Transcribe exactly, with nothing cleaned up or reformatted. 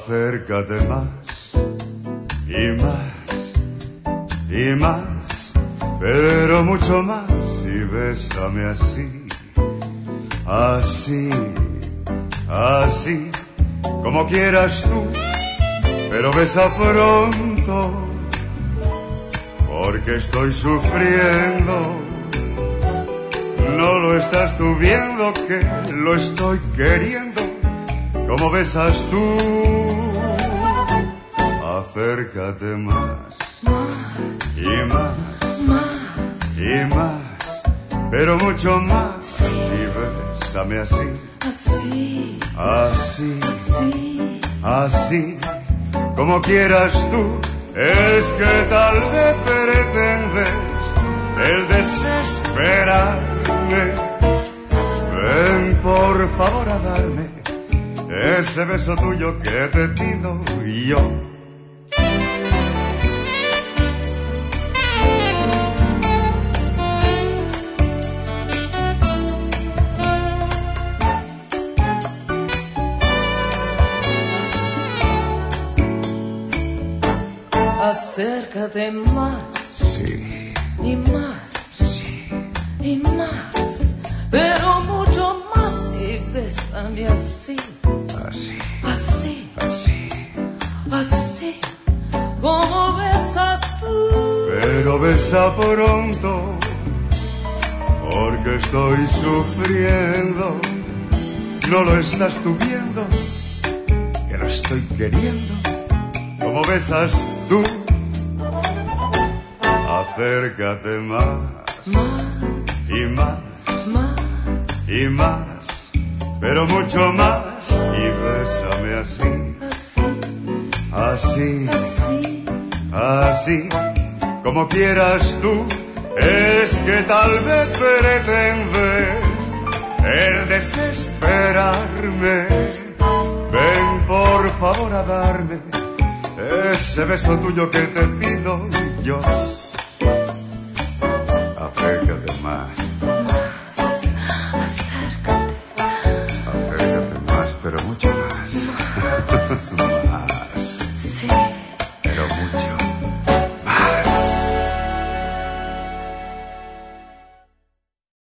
Acércate más y más y más, pero mucho más, y bésame así, así, así, como quieras tú, pero besa pronto, porque estoy sufriendo. No lo estás tú viendo que lo estoy queriendo, como besas tú. Acércate más, más y más, más y más, pero mucho más, sí. Y bésame así, así, así, así, así, como quieras tú. Es que tal vez pretendes el desesperarme. Ven por favor a darme ese beso tuyo que te pido yo. acércate más, Sí, y más, sí, y más, pero mucho más, y bésame así, así, así, así. así, como besas tú. Pero besa pronto, porque estoy sufriendo. No lo estás tú viendo, que lo estoy queriendo, como besas tú. Acércate más, Más, y más, más, y más, pero mucho más, y bésame así, así, así, así, así, como quieras tú. Es que tal vez pretendes el desesperarme. Ven por favor a darme ese beso tuyo que te pido yo.